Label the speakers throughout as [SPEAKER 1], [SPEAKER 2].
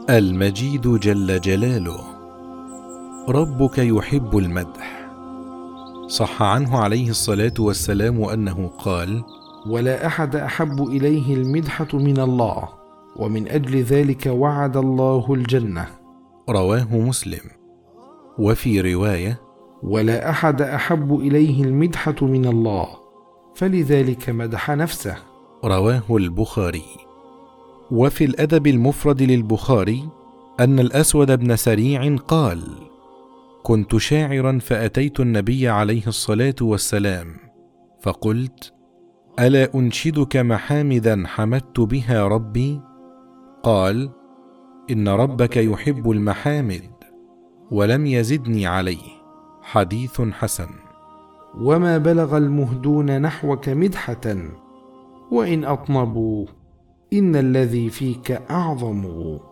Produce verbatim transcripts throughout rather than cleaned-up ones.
[SPEAKER 1] المجيد جل جلاله. ربك يحب المدح. صح عنه عليه الصلاة والسلام أنه قال:
[SPEAKER 2] ولا أحد أحب إليه المدحة من الله، ومن أجل ذلك وعد الله الجنة.
[SPEAKER 1] رواه مسلم. وفي رواية:
[SPEAKER 2] ولا أحد أحب إليه المدحة من الله، فلذلك مدح نفسه.
[SPEAKER 1] رواه البخاري. وفي الأدب المفرد للبخاري أن الأسود بن سريع قال: كنت شاعرا فأتيت النبي عليه الصلاة والسلام فقلت: ألا أنشدك محامدا حمدت بها ربي؟ قال: إن ربك يحب المحامد ولم يزدني عليه. حديث حسن.
[SPEAKER 2] وما بلغ المهدون نحوك مدحة، وإن أطنبوا إن الذي فيك أعظم.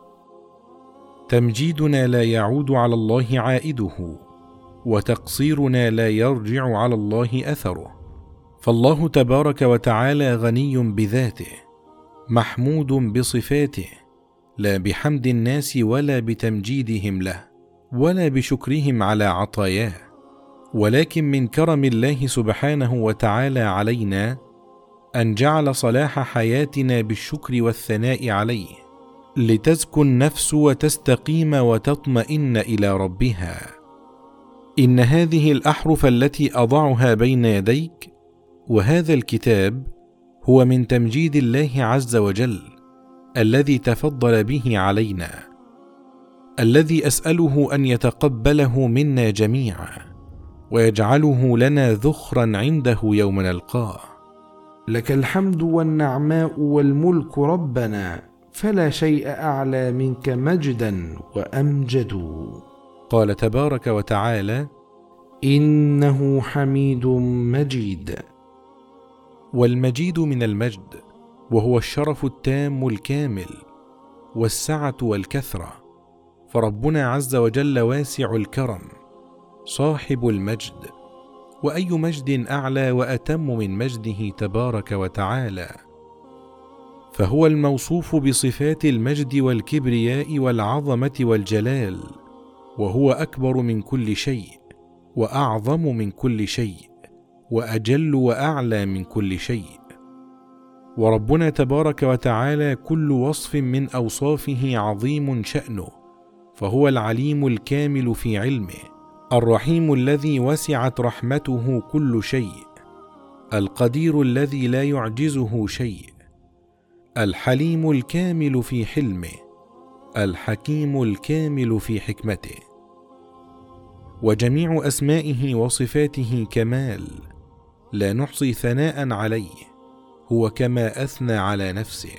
[SPEAKER 1] تمجيدنا لا يعود على الله عائده، وتقصيرنا لا يرجع على الله أثره، فالله تبارك وتعالى غني بذاته، محمود بصفاته، لا بحمد الناس ولا بتمجيدهم له ولا بشكرهم على عطاياه، ولكن من كرم الله سبحانه وتعالى علينا أن جعل صلاح حياتنا بالشكر والثناء عليه، لتزكو النفس وتستقيم وتطمئن إلى ربها. إن هذه الأحرف التي أضعها بين يديك وهذا الكتاب هو من تمجيد الله عز وجل الذي تفضل به علينا، الذي أسأله أن يتقبله منا جميعا ويجعله لنا ذخرا عنده يوم نلقاه.
[SPEAKER 2] لك الحمد والنعماء والملك ربنا، فلا شيء أعلى منك مجدا وأمجد.
[SPEAKER 1] قال تبارك وتعالى:
[SPEAKER 2] إنه حميد مجيد.
[SPEAKER 1] والمجيد من المجد، وهو الشرف التام الكامل والسعة والكثرة، فربنا عز وجل واسع الكرم صاحب المجد، وأي مجد أعلى وأتم من مجده تبارك وتعالى، فهو الموصوف بصفات المجد والكبرياء والعظمة والجلال، وهو أكبر من كل شيء وأعظم من كل شيء وأجل وأعلى من كل شيء. وربنا تبارك وتعالى كل وصف من أوصافه عظيم شأنه، فهو العليم الكامل في علمه، الرحيم الذي وسعت رحمته كل شيء، القدير الذي لا يعجزه شيء، الحليم الكامل في حلمه، الحكيم الكامل في حكمته. وجميع أسمائه وصفاته كمال، لا نحصي ثناء عليه، هو كما أثنى على نفسه.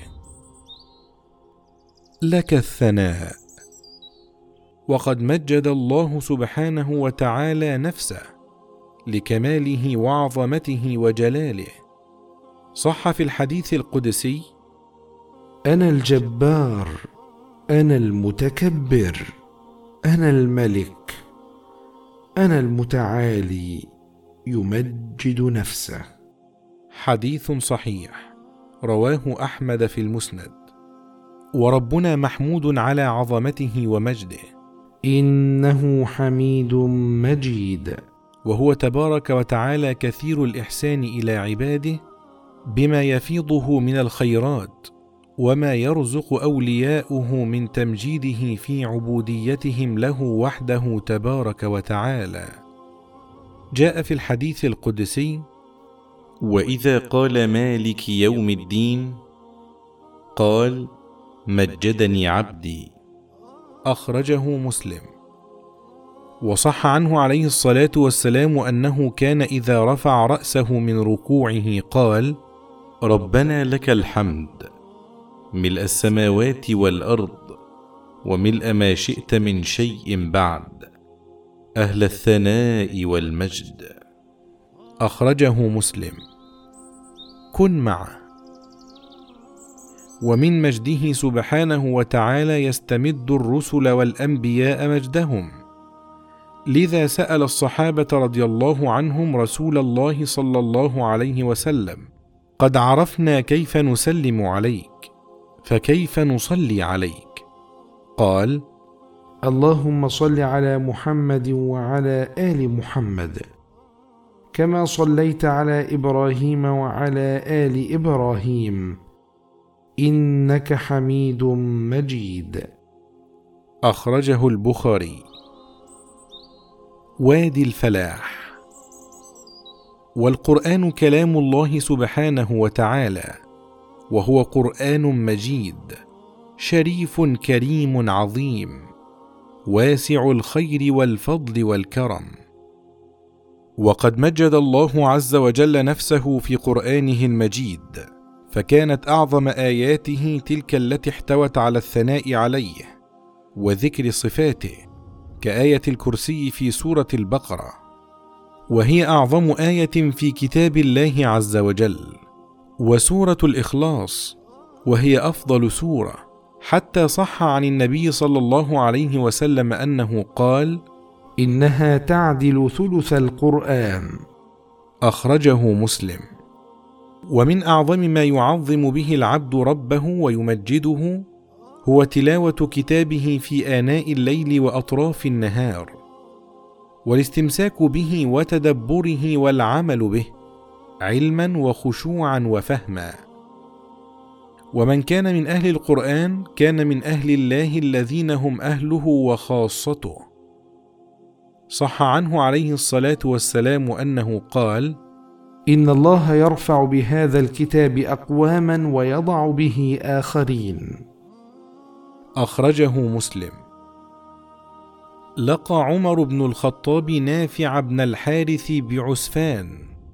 [SPEAKER 1] لك الثناء. وقد مجد الله سبحانه وتعالى نفسه لكماله وعظمته وجلاله. صح في الحديث القدسي:
[SPEAKER 2] أنا الجبار، أنا المتكبر، أنا الملك، أنا المتعالي، يمجد نفسه.
[SPEAKER 1] حديث صحيح رواه أحمد في المسند. وربنا محمود على عظمته ومجده.
[SPEAKER 2] إنه حميد مجيد.
[SPEAKER 1] وهو تبارك وتعالى كثير الإحسان إلى عباده بما يفيضه من الخيرات، وما يرزق أولياؤه من تمجيده في عبوديتهم له وحده تبارك وتعالى. جاء في الحديث القدسي:
[SPEAKER 3] وإذا قال مالك يوم الدين قال: مجدني عبدي.
[SPEAKER 1] أخرجه مسلم. وصح عنه عليه الصلاة والسلام أنه كان إذا رفع رأسه من ركوعه قال:
[SPEAKER 3] ربنا لك الحمد ملء السماوات والأرض وملء ما شئت من شيء بعد، أهل الثناء والمجد.
[SPEAKER 1] أخرجه مسلم. كن معه. ومن مجده سبحانه وتعالى يستمد الرسل والأنبياء مجدهم، لذا سأل الصحابة رضي الله عنهم رسول الله صلى الله عليه وسلم: قد عرفنا كيف نسلم عليك، فكيف نصلي عليك؟ فقال:
[SPEAKER 2] اللهم صل على محمد وعلى آل محمد كما صليت على إبراهيم وعلى آل إبراهيم إنك حميد مجيد.
[SPEAKER 1] أخرجه البخاري. وادي الفلاح. والقرآن كلام الله سبحانه وتعالى، وهو قرآن مجيد شريف كريم عظيم واسع الخير والفضل والكرم. وقد مجد الله عز وجل نفسه في قرآنه المجيد، فكانت أعظم آياته تلك التي احتوت على الثناء عليه وذكر صفاته، كآية الكرسي في سورة البقرة، وهي أعظم آية في كتاب الله عز وجل. وسورة الإخلاص، وهي أفضل سورة، حتى صح عن النبي صلى الله عليه وسلم أنه قال:
[SPEAKER 2] إنها تعدل ثلث القرآن.
[SPEAKER 1] أخرجه مسلم. ومن أعظم ما يعظم به العبد ربه ويمجده هو تلاوة كتابه في آناء الليل وأطراف النهار، والاستمساك به وتدبره والعمل به علما وخشوعا وفهما. ومن كان من أهل القرآن كان من أهل الله الذين هم أهله وخاصته. صح عنه عليه الصلاة والسلام أنه قال:
[SPEAKER 2] إن الله يرفع بهذا الكتاب أقواما ويضع به آخرين.
[SPEAKER 1] أخرجه مسلم. لقى عمر بن الخطاب نافع بن الحارث بعسفان،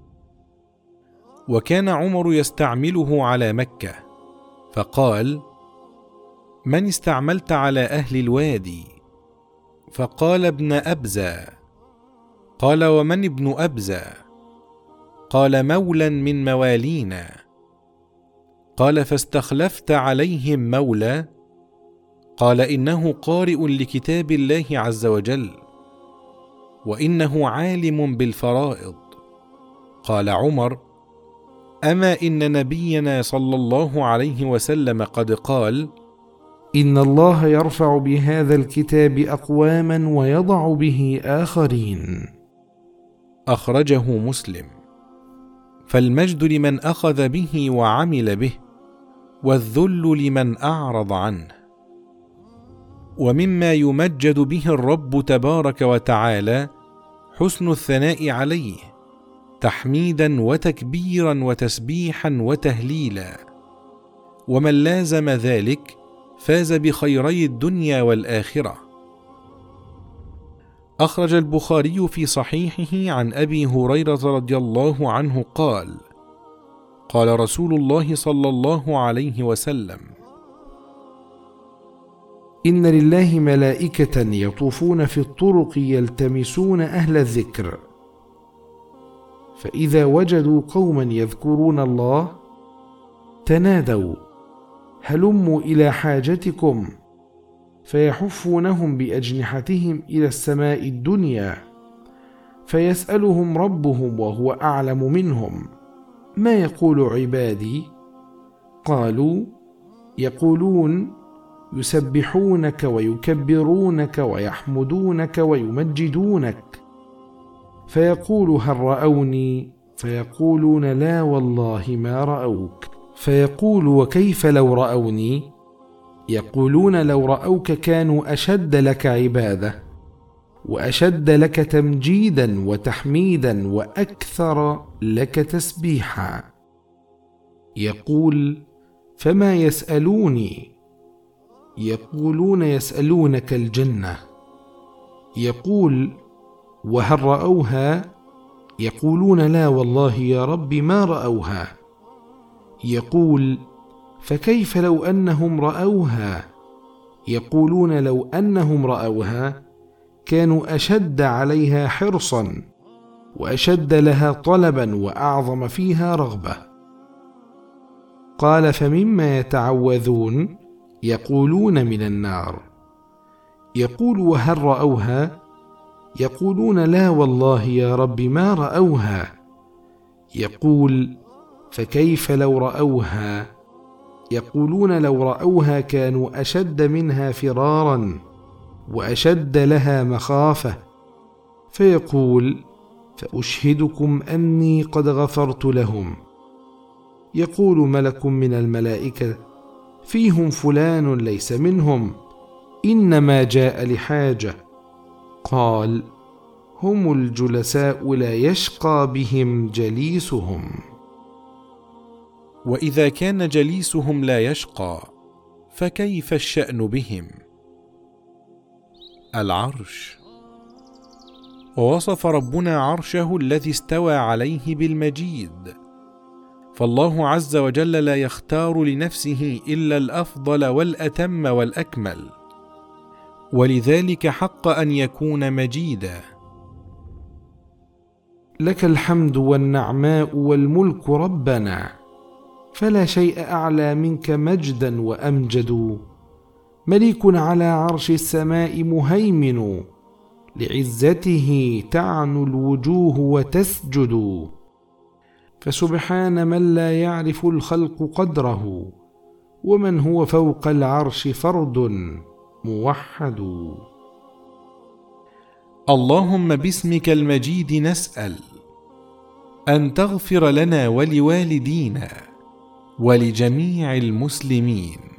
[SPEAKER 1] وكان عمر يستعمله على مكة، فقال: من استعملت على أهل الوادي؟ فقال: ابن أبزة. قال: ومن ابن أبزة؟ قال: مولا من موالينا. قال: فاستخلفت عليهم مولا؟ قال: إنه قارئ لكتاب الله عز وجل، وإنه عالم بالفرائض. قال عمر: أما إن نبينا صلى الله عليه وسلم قد قال:
[SPEAKER 2] إن الله يرفع بهذا الكتاب أقواما ويضع به آخرين.
[SPEAKER 1] أخرجه مسلم. فالمجد لمن أخذ به وعمل به، والذل لمن أعرض عنه. ومما يمجد به الرب تبارك وتعالى حسن الثناء عليه، تحميدا وتكبيرا وتسبيحا وتهليلا. ومن لازم ذلك فاز بخيري الدنيا والآخرة. أخرج البخاري في صحيحه عن أبي هريرة رضي الله عنه قال: قال رسول الله صلى الله عليه وسلم:
[SPEAKER 2] إن لله ملائكة يطوفون في الطرق يلتمسون أهل الذكر، فإذا وجدوا قوما يذكرون الله تنادوا: هلموا إلى حاجتكم، فيحفونهم بأجنحتهم إلى السماء الدنيا، فيسألهم ربهم وهو أعلم منهم: ما يقول عبادي؟ قالوا: يقولون يسبحونك ويكبرونك ويحمدونك ويمجدونك. فيقول: هل رأوني؟ فيقولون: لا والله ما رأوك. فيقول: وكيف لو رأوني؟ يقولون: لو رأوك كانوا أشد لك عبادة، وأشد لك تمجيدا وتحميدا، وأكثر لك تسبيحا. يقول: فما يسألوني؟ يقولون: يسألونك الجنة. يقول: وهل رأوها؟ يقولون: لا والله يا رب ما رأوها. يقول: فكيف لو أنهم رأوها؟ يقولون: لو أنهم رأوها كانوا أشد عليها حرصا، وأشد لها طلبا، وأعظم فيها رغبة. قال: فمما يتعوذون؟ يقولون: من النار. يقول: وهل رأوها؟ يقولون: لا والله يا رب ما رأوها. يقول: فكيف لو رأوها؟ يقولون لو رأوها كانوا أشد منها فرارا وأشد لها مخافة، فيقول: فأشهدكم أني قد غفرت لهم. يقول ملك من الملائكة: فيهم فلان ليس منهم، إنما جاء لحاجة. قال: هم الجلساء لا يشقى بهم جليسهم.
[SPEAKER 1] وإذا كان جليسهم لا يشقى، فكيف الشأن بهم؟ العرش. ووصف ربنا عرشه الذي استوى عليه بالمجيد، فالله عز وجل لا يختار لنفسه إلا الأفضل والأتم والأكمل، ولذلك حق أن يكون مجيدا.
[SPEAKER 2] لك الحمد والنعماء والملك ربنا، فلا شيء أعلى منك مجدا وأمجد. مليك على عرش السماء مهيمن، لعزته تعنو الوجوه وتسجد. فسبحان من لا يعرف الخلق قدره، ومن هو فوق العرش فرد موحد.
[SPEAKER 1] اللهم باسمك المجيد نسأل أن تغفر لنا ولوالدينا ولجميع المسلمين.